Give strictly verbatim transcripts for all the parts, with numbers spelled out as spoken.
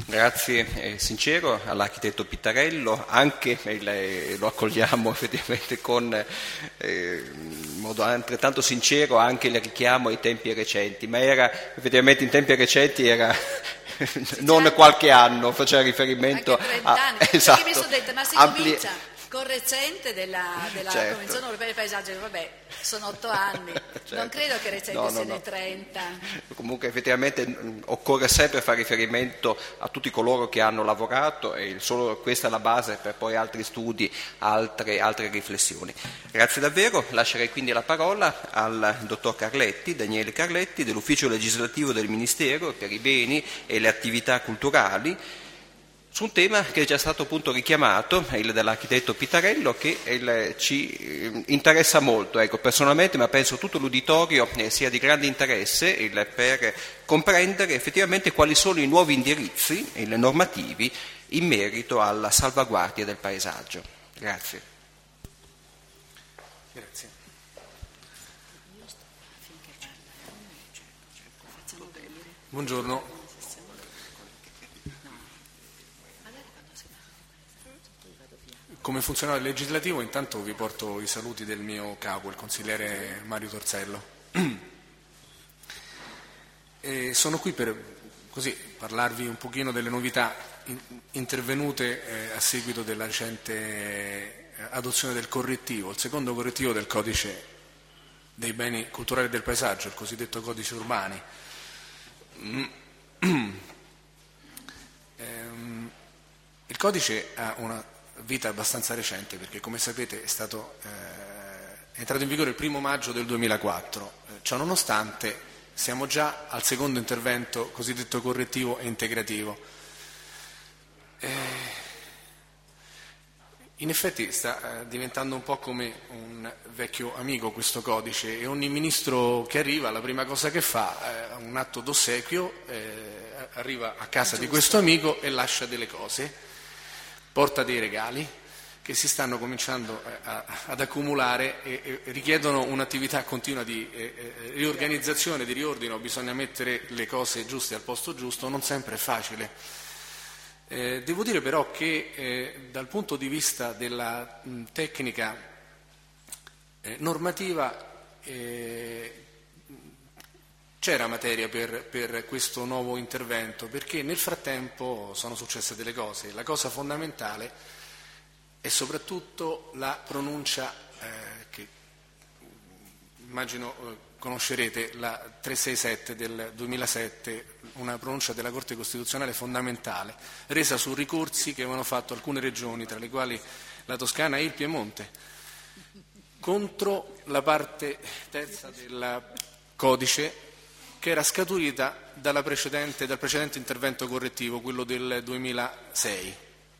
Grazie eh, sincero all'architetto Pittarello, anche eh, lo accogliamo effettivamente con eh, in modo altrettanto sincero anche il richiamo ai tempi recenti, ma era effettivamente in tempi recenti era non qualche anno, faceva riferimento anche trenta anni, a esatto, perché mi sono detta ma si ampli... comincia con recente della, della certo. Convenzione Europea del Paesaggio, vabbè, sono otto anni, certo. non credo che recente no, no, sia no. di trenta. Comunque effettivamente mh, occorre sempre fare riferimento a tutti coloro che hanno lavorato e solo questa è la base per poi altri studi, altre, altre riflessioni. Grazie davvero, lascerei quindi la parola al dottor Carletti, Daniele Carletti, dell'Ufficio Legislativo del Ministero per i Beni e le Attività Culturali, su un tema che è già stato appunto richiamato, il dell'architetto Pittarello, che il, ci interessa molto, ecco, personalmente, ma penso tutto l'uditorio eh, sia di grande interesse il, per comprendere effettivamente quali sono i nuovi indirizzi il, normativi in merito alla salvaguardia del paesaggio. Grazie. Grazie. Buongiorno. Come funzionario legislativo intanto vi porto i saluti del mio capo, il consigliere Mario Torzello. E sono qui per così, parlarvi un pochino delle novità in, intervenute eh, a seguito della recente eh, adozione del correttivo, il secondo correttivo del codice dei beni culturali e del paesaggio, il cosiddetto codice Urbani. ehm, il codice ha una vita abbastanza recente perché, come sapete, è stato eh, è entrato in vigore il primo maggio del duemilaquattro. Eh, ciò nonostante siamo già al secondo intervento cosiddetto correttivo e integrativo. Eh, in effetti sta eh, diventando un po' come un vecchio amico questo codice e ogni ministro che arriva la prima cosa che fa è un atto d'ossequio, eh, arriva a casa di questo amico e lascia delle cose, porta dei regali che si stanno cominciando a, a, ad accumulare e, e richiedono un'attività continua di eh, riorganizzazione, di riordino. Bisogna mettere le cose giuste al posto giusto, non sempre è facile. Eh, devo dire però che eh, dal punto di vista della mh, tecnica eh, normativa eh, c'era materia per, per questo nuovo intervento, perché nel frattempo sono successe delle cose. La cosa fondamentale è soprattutto la pronuncia eh, che immagino eh, conoscerete, la trecentosessantasette del duemilasette, una pronuncia della Corte Costituzionale fondamentale, resa su ricorsi che avevano fatto alcune regioni, tra le quali la Toscana e il Piemonte, contro la parte terza del codice che era scaturita dalla precedente, dal precedente intervento correttivo, quello del duemilasei.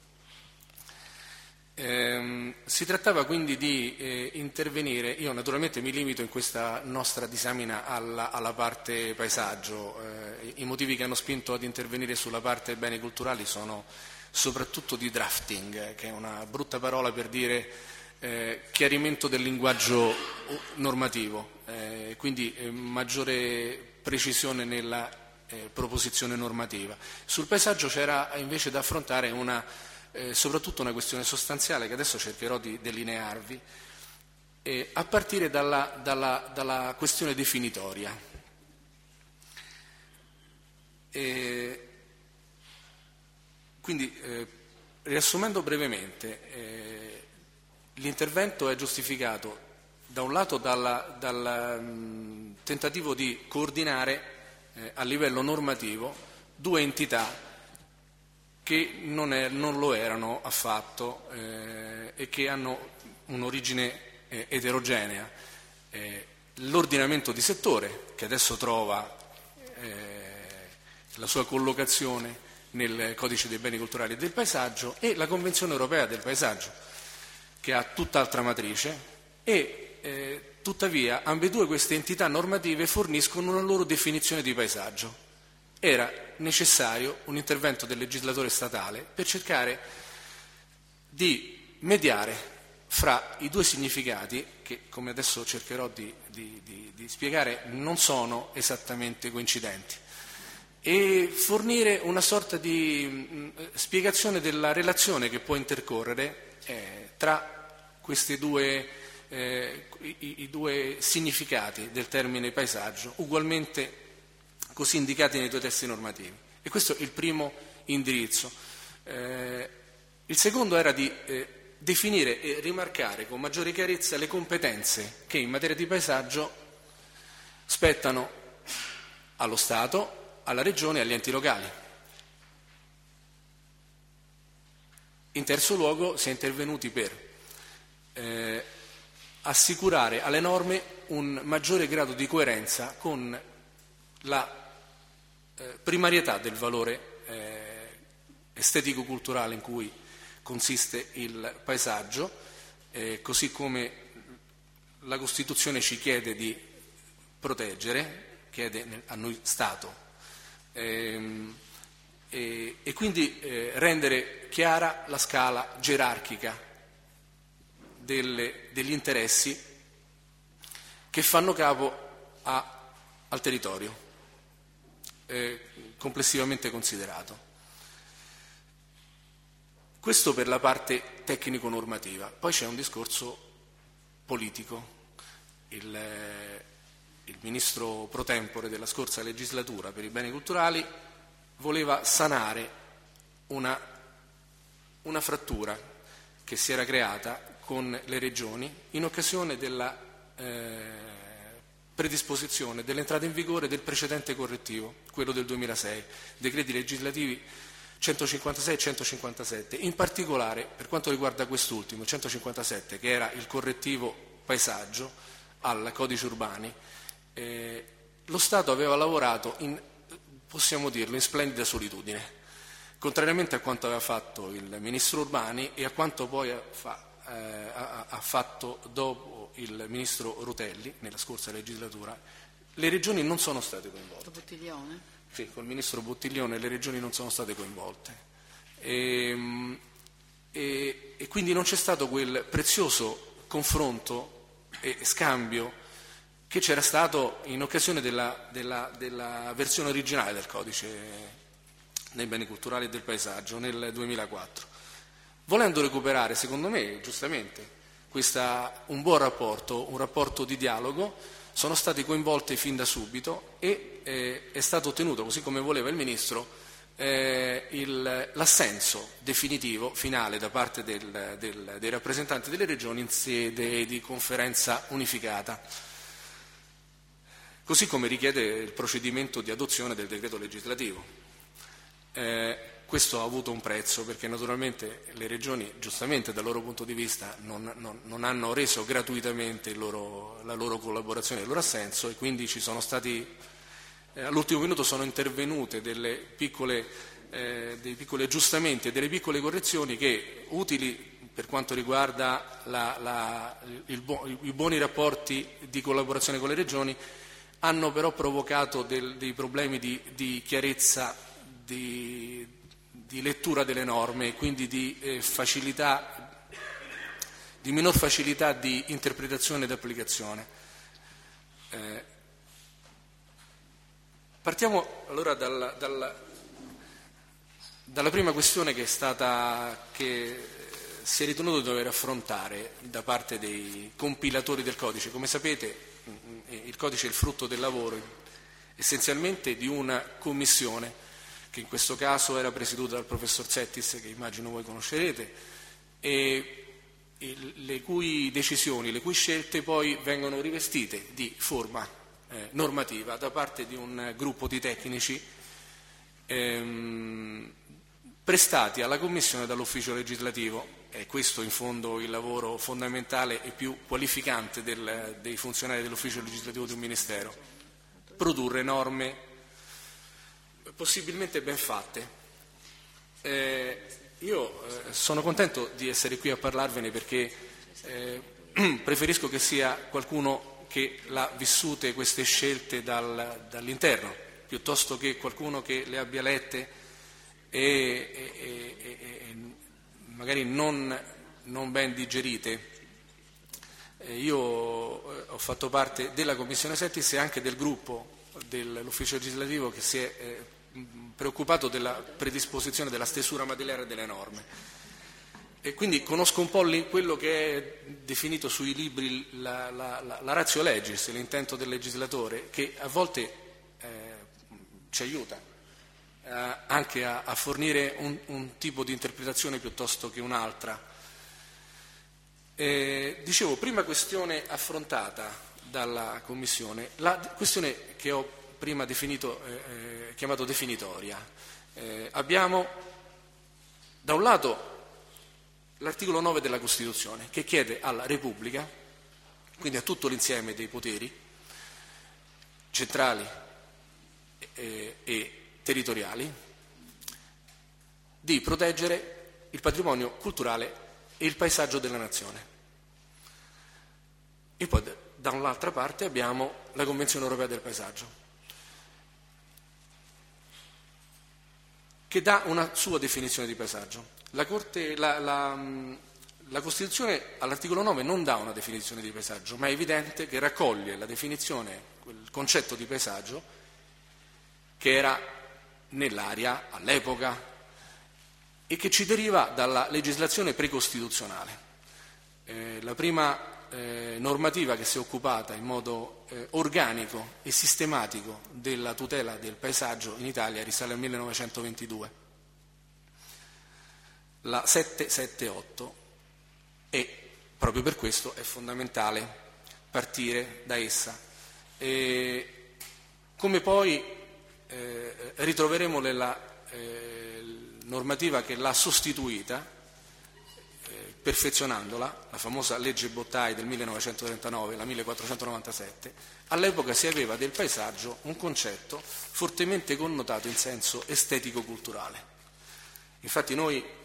Eh, si trattava quindi di eh, intervenire, io naturalmente mi limito in questa nostra disamina alla, alla parte paesaggio, eh, i motivi che hanno spinto ad intervenire sulla parte beni culturali sono soprattutto di drafting, che è una brutta parola per dire eh, chiarimento del linguaggio normativo, eh, quindi eh, maggiore precisione nella eh, proposizione normativa. Sul paesaggio c'era invece da affrontare una, eh, soprattutto una questione sostanziale che adesso cercherò di delinearvi, eh, a partire dalla, dalla, dalla questione definitoria. E, quindi, eh, riassumendo brevemente, eh, l'intervento è giustificato da un lato dal, dal um, tentativo di coordinare eh, a livello normativo due entità che non, è, non lo erano affatto eh, e che hanno un'origine eh, eterogenea. Eh, l'ordinamento di settore, che adesso trova eh, la sua collocazione nel Codice dei beni culturali e del paesaggio, e la Convenzione europea del paesaggio, che ha tutt'altra matrice, e eh, tuttavia ambedue queste entità normative forniscono una loro definizione di paesaggio. Era necessario un intervento del legislatore statale per cercare di mediare fra i due significati che, come adesso cercherò di, di, di, di spiegare, non sono esattamente coincidenti. e fornire una sorta di mh, spiegazione della relazione che può intercorrere eh, tra questi due, eh, i, i due significati del termine paesaggio, ugualmente così indicati nei due testi normativi. E questo è il primo indirizzo. Eh, il secondo era di eh, definire e rimarcare con maggiore chiarezza le competenze che in materia di paesaggio spettano allo Stato, alla Regione e agli enti locali. In terzo luogo si è intervenuti per eh, assicurare alle norme un maggiore grado di coerenza con la eh, primarietà del valore eh, estetico-culturale in cui consiste il paesaggio, eh, così come la Costituzione ci chiede di proteggere, chiede a noi Stato, E, e, e quindi eh, rendere chiara la scala gerarchica delle, degli interessi che fanno capo a, al territorio eh, complessivamente considerato. Questo per la parte tecnico-normativa. Poi c'è un discorso politico. Il, eh, Il ministro pro tempore della scorsa legislatura per i beni culturali voleva sanare una, una frattura che si era creata con le regioni in occasione della eh, predisposizione dell'entrata in vigore del precedente correttivo, quello del duemilasei, decreti legislativi centocinquantasei e centocinquantasette. In particolare, per quanto riguarda quest'ultimo, centocinquantasette, che era il correttivo paesaggio al codice urbani, Eh, lo Stato aveva lavorato in, possiamo dirlo, in splendida solitudine, contrariamente a quanto aveva fatto il ministro Urbani e a quanto poi fa, eh, ha, ha fatto dopo il ministro Rutelli nella scorsa legislatura. Le regioni non sono state coinvolte. Bottiglione? Sì, col ministro Bottiglione le regioni non sono state coinvolte e, e, e quindi non c'è stato quel prezioso confronto e scambio che c'era stato in occasione della, della, della versione originale del codice dei beni culturali e del paesaggio nel duemilaquattro. Volendo recuperare, secondo me, giustamente, questa, un buon rapporto, un rapporto di dialogo, sono stati coinvolti fin da subito e eh, è stato ottenuto, così come voleva il Ministro, eh, il, l'assenso definitivo, finale, da parte del, del, dei rappresentanti delle regioni in sede di conferenza unificata. Così come richiede il procedimento di adozione del decreto legislativo. Eh, questo ha avuto un prezzo perché naturalmente le regioni, giustamente dal loro punto di vista, non, non, non hanno reso gratuitamente il loro, la loro collaborazione, il loro assenso, e quindi ci sono stati, eh, all'ultimo minuto sono intervenute delle piccole, eh, dei piccoli aggiustamenti e delle piccole correzioni che, utili per quanto riguarda la, la, il bu- i buoni rapporti di collaborazione con le regioni, hanno però provocato del, dei problemi di, di chiarezza, di, di lettura delle norme e quindi di eh, facilità, di minor facilità di interpretazione ed applicazione. Eh, partiamo allora dalla, dalla, dalla prima questione che è stata, che si è ritenuto di dover affrontare da parte dei compilatori del codice. Come sapete, il codice è il frutto del lavoro essenzialmente di una commissione che in questo caso era presieduta dal professor Settis, che immagino voi conoscerete, e le cui decisioni, le cui scelte poi vengono rivestite di forma eh, normativa da parte di un gruppo di tecnici ehm, prestati alla Commissione dall'ufficio legislativo. È questo in fondo il lavoro fondamentale e più qualificante del, dei funzionari dell'ufficio legislativo di un Ministero: produrre norme possibilmente ben fatte. Eh, io eh, sono contento di essere qui a parlarvene perché eh, preferisco che sia qualcuno che l'ha vissute queste scelte dal, dall'interno, piuttosto che qualcuno che le abbia lette e, e, e, e magari non, non ben digerite. Eh, io ho fatto parte della Commissione Settis e anche del gruppo dell'ufficio legislativo che si è eh, preoccupato della predisposizione della stesura materiale delle norme e quindi conosco un po' quello che è definito sui libri la, la, la, la ratio legis, l'intento del legislatore, che a volte eh, ci aiuta eh, anche a, a fornire un, un tipo di interpretazione piuttosto che un'altra. Eh, dicevo, prima questione affrontata dalla Commissione, la questione che ho prima definito, eh, chiamato definitoria. Eh, abbiamo da un lato l'articolo nove della Costituzione, che chiede alla Repubblica, quindi a tutto l'insieme dei poteri centrali e, e territoriali, di proteggere il patrimonio culturale e il paesaggio della nazione. E poi da un'altra parte abbiamo la Convenzione europea del paesaggio, che dà una sua definizione di paesaggio. La, Corte, la, la, la Costituzione all'articolo nove non dà una definizione di paesaggio, ma è evidente che raccoglie la definizione, il concetto di paesaggio che era nell'aria all'epoca e che ci deriva dalla legislazione precostituzionale. Eh, la prima eh, normativa che si è occupata in modo eh, organico e sistematico della tutela del paesaggio in Italia risale al millenovecentoventidue. La settecentosettantotto, e proprio per questo è fondamentale partire da essa. E come poi eh, ritroveremo nella eh, normativa che l'ha sostituita, eh, perfezionandola, la famosa legge Bottai del millenovecentotrentanove, la millequattrocentonovantasette, all'epoca si aveva del paesaggio un concetto fortemente connotato in senso estetico-culturale. Infatti noi